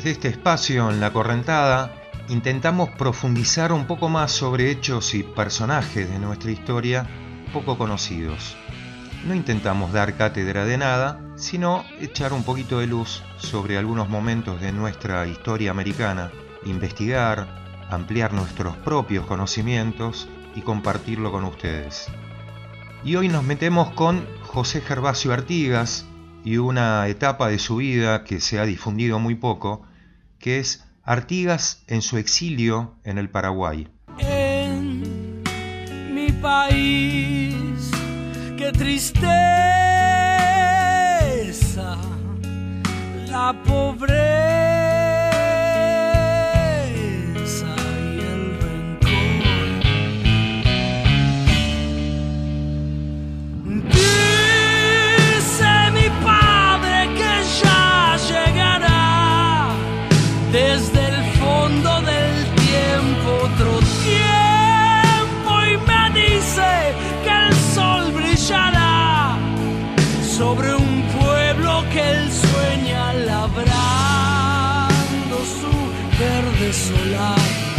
Desde este espacio en La Correntada intentamos profundizar un poco más sobre hechos y personajes de nuestra historia poco conocidos. No intentamos dar cátedra de nada, sino echar un poquito de luz sobre algunos momentos de nuestra historia americana, investigar, ampliar nuestros propios conocimientos y compartirlo con ustedes. Y hoy nos metemos con José Gervasio Artigas y una etapa de su vida que se ha difundido muy poco, que es Artigas en su exilio en el Paraguay. En mi país, qué tristeza, la pobreza y el rencor. Dice mi padre que ya llegará desde el fondo del tiempo otro tiempo, y me dice que el sol brillará sobre un pueblo que él sueña labrando su verde solar.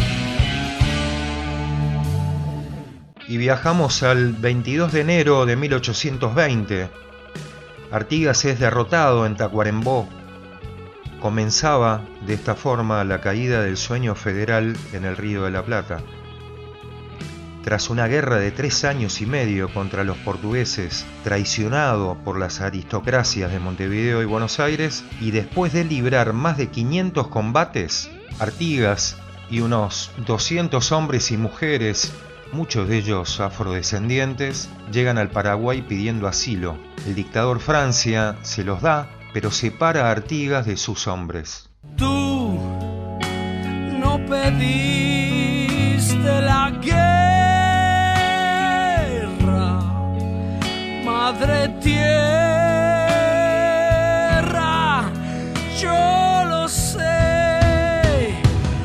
Y viajamos al 22 de enero de 1820. Artigas es derrotado en Tacuarembó. Comenzaba de esta forma la caída del sueño federal en el Río de la Plata. Tras una guerra de 3 años y medio contra los portugueses, traicionado por las aristocracias de Montevideo y Buenos Aires, y después de librar más de 500 combates, Artigas y unos 200 hombres y mujeres, muchos de ellos afrodescendientes, llegan al Paraguay pidiendo asilo. El dictador Francia se los da, pero separa a Artigas de sus hombres. Tú no pediste la guerra, madre tierra, yo lo sé.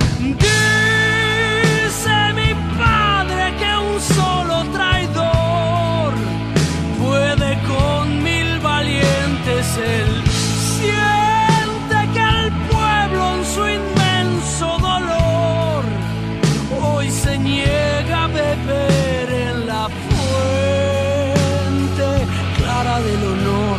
Dice mi padre que un solo traidor puede con 1000 valientes. Él siente que el pueblo en su inmenso dolor hoy se niega a beber en la fuente clara del honor.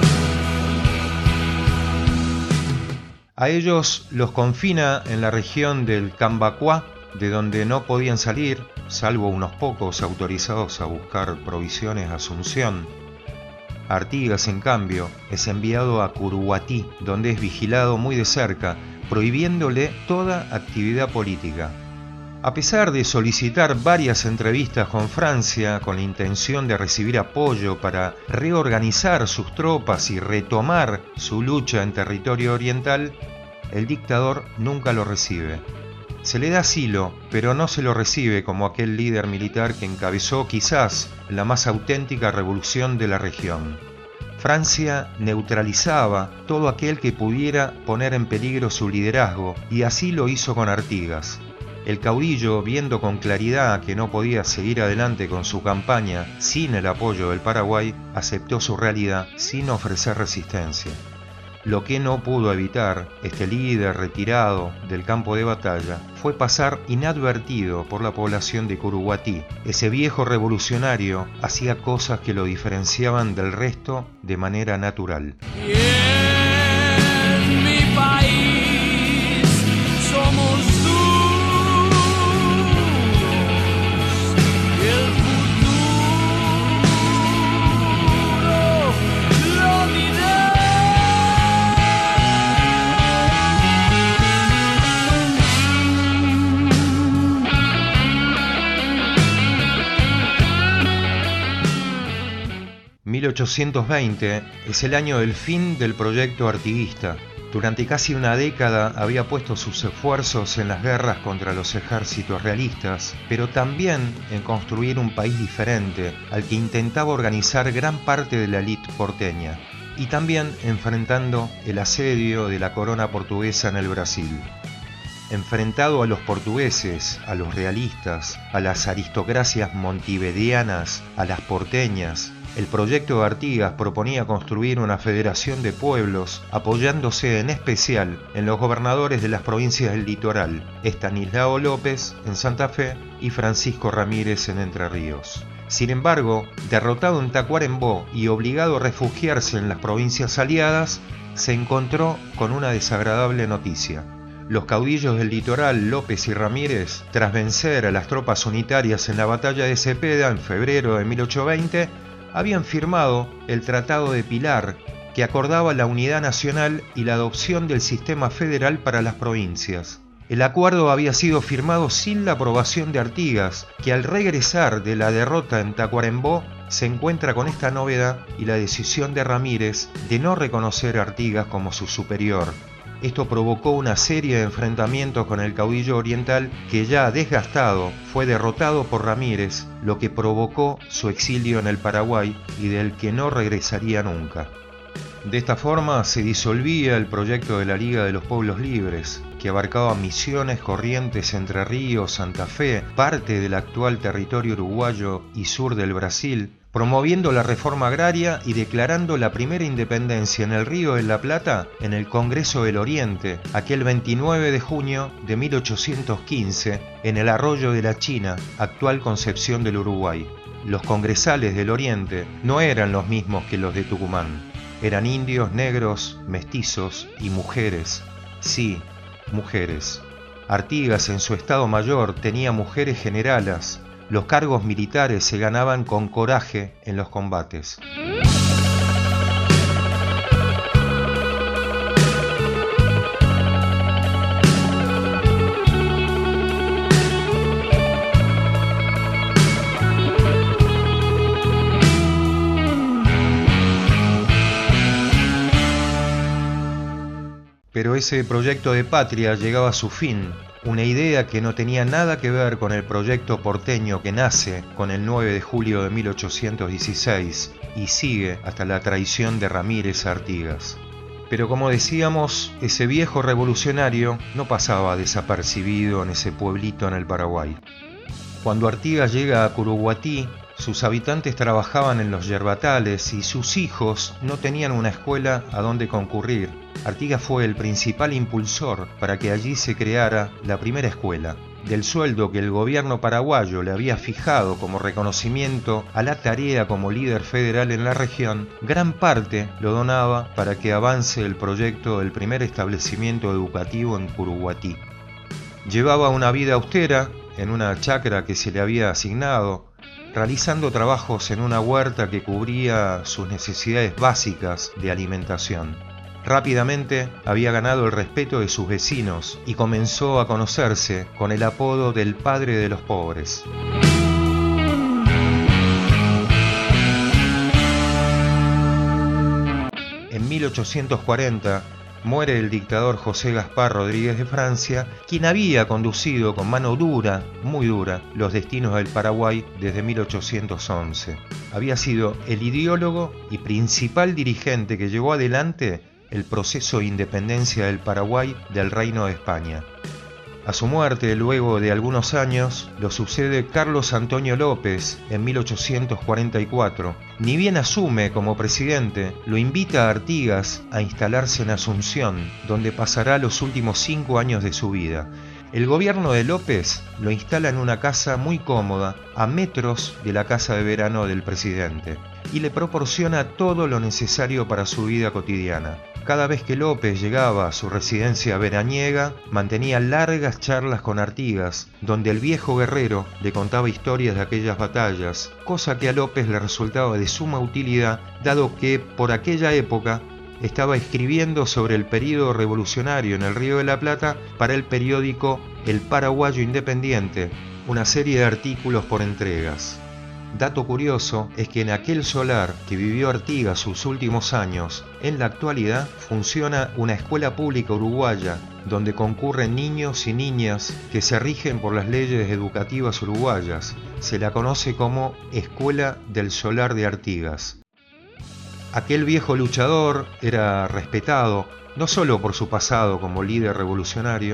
A ellos los confina en la región del Cambacuá, de donde no podían salir, salvo unos pocos autorizados a buscar provisiones a Asunción. Artigas, en cambio, es enviado a Curuguatí, donde es vigilado muy de cerca, prohibiéndole toda actividad política. A pesar de solicitar varias entrevistas con Francia con la intención de recibir apoyo para reorganizar sus tropas y retomar su lucha en territorio oriental, el dictador nunca lo recibe. Se le da asilo, pero no se lo recibe como aquel líder militar que encabezó quizás la más auténtica revolución de la región. Francia neutralizaba todo aquel que pudiera poner en peligro su liderazgo, y así lo hizo con Artigas. El caudillo, viendo con claridad que no podía seguir adelante con su campaña sin el apoyo del Paraguay, aceptó su realidad sin ofrecer resistencia. Lo que no pudo evitar este líder retirado del campo de batalla fue pasar inadvertido por la población de Curuguatí. Ese viejo revolucionario hacía cosas que lo diferenciaban del resto de manera natural. Y en mi país somos duros, y el futuro lo dirá. ...1820 es el año del fin del proyecto artiguista. Durante casi una década había puesto sus esfuerzos en las guerras contra los ejércitos realistas, pero también en construir un país diferente al que intentaba organizar gran parte de la élite porteña, y también enfrentando el asedio de la corona portuguesa en el Brasil. Enfrentado a los portugueses, a los realistas, a las aristocracias montevideanas, a las porteñas, El proyecto de Artigas proponía construir una federación de pueblos, apoyándose en especial en los gobernadores de las provincias del litoral, Estanislao López en Santa Fe y Francisco Ramírez en Entre Ríos. Sin embargo, derrotado en Tacuarembó y obligado a refugiarse en las provincias aliadas, se encontró con una desagradable noticia. Los caudillos del litoral, López y Ramírez, tras vencer a las tropas unitarias en la batalla de Cepeda en febrero de 1820, habían firmado el Tratado de Pilar, que acordaba la unidad nacional y la adopción del sistema federal para las provincias. El acuerdo había sido firmado sin la aprobación de Artigas, que al regresar de la derrota en Tacuarembó se encuentra con esta novedad y la decisión de Ramírez de no reconocer a Artigas como su superior. Esto provocó una serie de enfrentamientos con el caudillo oriental que, ya desgastado, fue derrotado por Ramírez, lo que provocó su exilio en el Paraguay y del que no regresaría nunca. De esta forma se disolvía el proyecto de la Liga de los Pueblos Libres, que abarcaba Misiones, Corrientes, Entre Ríos, Santa Fe, parte del actual territorio uruguayo y sur del Brasil, promoviendo la reforma agraria y declarando la primera independencia en el Río de la Plata en el Congreso del Oriente, aquel 29 de junio de 1815, en el Arroyo de la China, actual Concepción del Uruguay. Los congresales del Oriente no eran los mismos que los de Tucumán. Eran indios, negros, mestizos y mujeres. Sí, mujeres. Artigas en su estado mayor tenía mujeres generalas. Los cargos militares se ganaban con coraje en los combates. Pero ese proyecto de patria llegaba a su fin, una idea que no tenía nada que ver con el proyecto porteño que nace con el 9 de julio de 1816 y sigue hasta la traición de Ramírez a Artigas. Pero como decíamos, ese viejo revolucionario no pasaba desapercibido en ese pueblito en el Paraguay. Cuando Artigas llega a Curuguatí, sus habitantes trabajaban en los yerbatales y sus hijos no tenían una escuela a donde concurrir. Artigas fue el principal impulsor para que allí se creara la primera escuela. Del sueldo que el gobierno paraguayo le había fijado como reconocimiento a la tarea como líder federal en la región, gran parte lo donaba para que avance el proyecto del primer establecimiento educativo en Curuguatí. Llevaba una vida austera en una chacra que se le había asignado, realizando trabajos en una huerta que cubría sus necesidades básicas de alimentación. Rápidamente había ganado el respeto de sus vecinos y comenzó a conocerse con el apodo del padre de los pobres. En 1840 muere el dictador José Gaspar Rodríguez de Francia, quien había conducido con mano dura, muy dura, los destinos del Paraguay desde 1811. Había sido el ideólogo y principal dirigente que llevó adelante el proceso de independencia del Paraguay del Reino de España. A su muerte, luego de algunos años, lo sucede Carlos Antonio López en 1844. Ni bien asume como presidente, lo invita a Artigas a instalarse en Asunción, donde pasará los últimos 5 años de su vida. El gobierno de López lo instala en una casa muy cómoda, a metros de la casa de verano del presidente, y le proporciona todo lo necesario para su vida cotidiana. Cada vez que López llegaba a su residencia veraniega, mantenía largas charlas con Artigas, donde el viejo guerrero le contaba historias de aquellas batallas, cosa que a López le resultaba de suma utilidad, dado que por aquella época estaba escribiendo sobre el período revolucionario en el Río de la Plata para el periódico El Paraguayo Independiente, una serie de artículos por entregas. Dato curioso es que en aquel solar que vivió Artigas sus últimos años, en la actualidad funciona una escuela pública uruguaya donde concurren niños y niñas que se rigen por las leyes educativas uruguayas. Se la conoce como Escuela del Solar de Artigas. Aquel viejo luchador era respetado no solo por su pasado como líder revolucionario,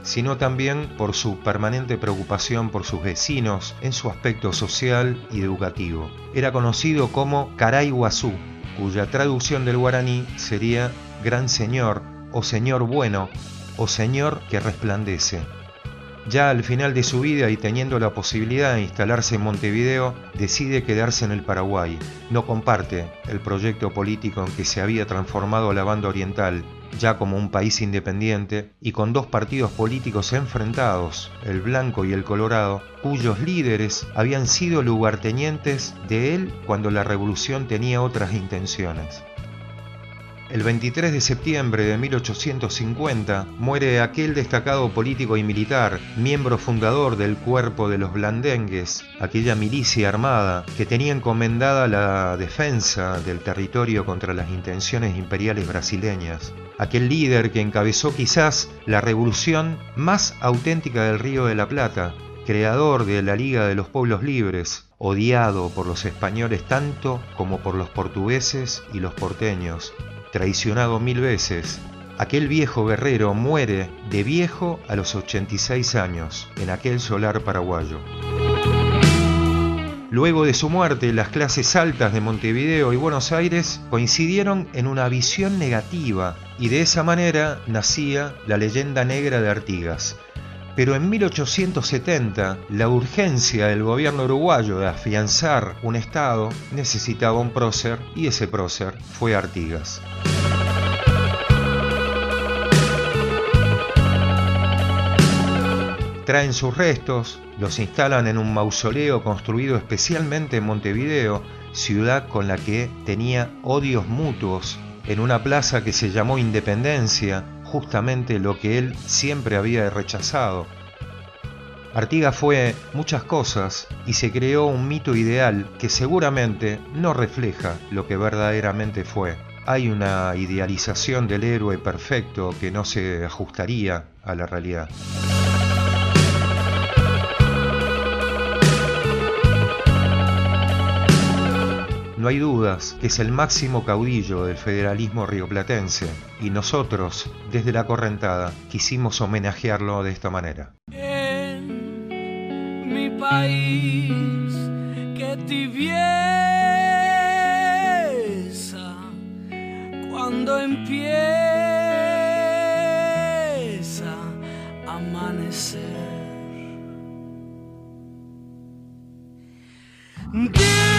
sino también por su permanente preocupación por sus vecinos en su aspecto social y educativo. Era conocido como Caray Guazú, cuya traducción del guaraní sería Gran Señor, o Señor Bueno, o Señor que resplandece. Ya al final de su vida y teniendo la posibilidad de instalarse en Montevideo, decide quedarse en el Paraguay. No comparte el proyecto político en que se había transformado la Banda Oriental, ya como un país independiente y con dos partidos políticos enfrentados, el Blanco y el Colorado, cuyos líderes habían sido lugartenientes de él cuando la revolución tenía otras intenciones. El 23 de septiembre de 1850 muere aquel destacado político y militar, miembro fundador del Cuerpo de los Blandengues, aquella milicia armada que tenía encomendada la defensa del territorio contra las intenciones imperiales brasileñas. Aquel líder que encabezó quizás la revolución más auténtica del Río de la Plata, creador de la Liga de los Pueblos Libres, odiado por los españoles tanto como por los portugueses y los porteños, traicionado 1000 veces. Aquel viejo guerrero muere de viejo a los 86 años en aquel solar paraguayo. Luego de su muerte, las clases altas de Montevideo y Buenos Aires coincidieron en una visión negativa y de esa manera nacía la leyenda negra de Artigas. Pero en 1870, la urgencia del gobierno uruguayo de afianzar un Estado necesitaba un prócer y ese prócer fue Artigas. Traen sus restos, los instalan en un mausoleo construido especialmente en Montevideo, ciudad con la que tenía odios mutuos, en una plaza que se llamó Independencia, justamente lo que él siempre había rechazado. Artigas fue muchas cosas y se creó un mito ideal que seguramente no refleja lo que verdaderamente fue. Hay una idealización del héroe perfecto que no se ajustaría a la realidad. No hay dudas que es el máximo caudillo del federalismo rioplatense y nosotros, desde La Correntada, quisimos homenajearlo de esta manera. En mi país, qué tibieza cuando empieza a amanecer.